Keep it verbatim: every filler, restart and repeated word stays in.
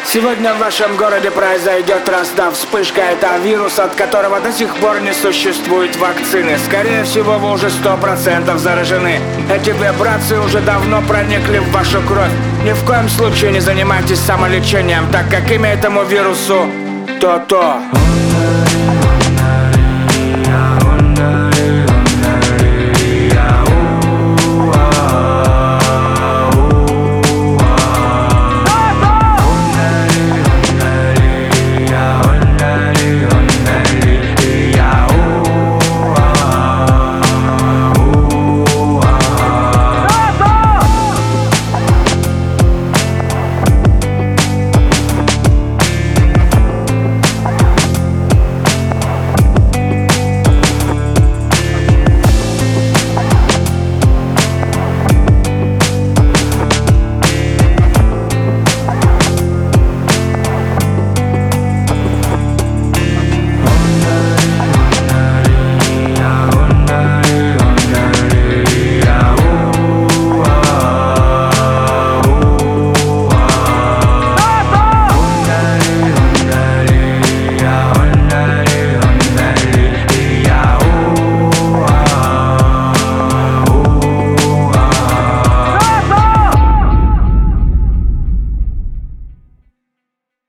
Сегодня в вашем городе произойдет раздав вспышка. Это вирус, от которого до сих пор не существует вакцины. Скорее всего, вы уже сто процентов заражены. Эти вибрации уже давно проникли в вашу кровь. Ни в коем случае не занимайтесь самолечением, так как имя этому вирусу то-то.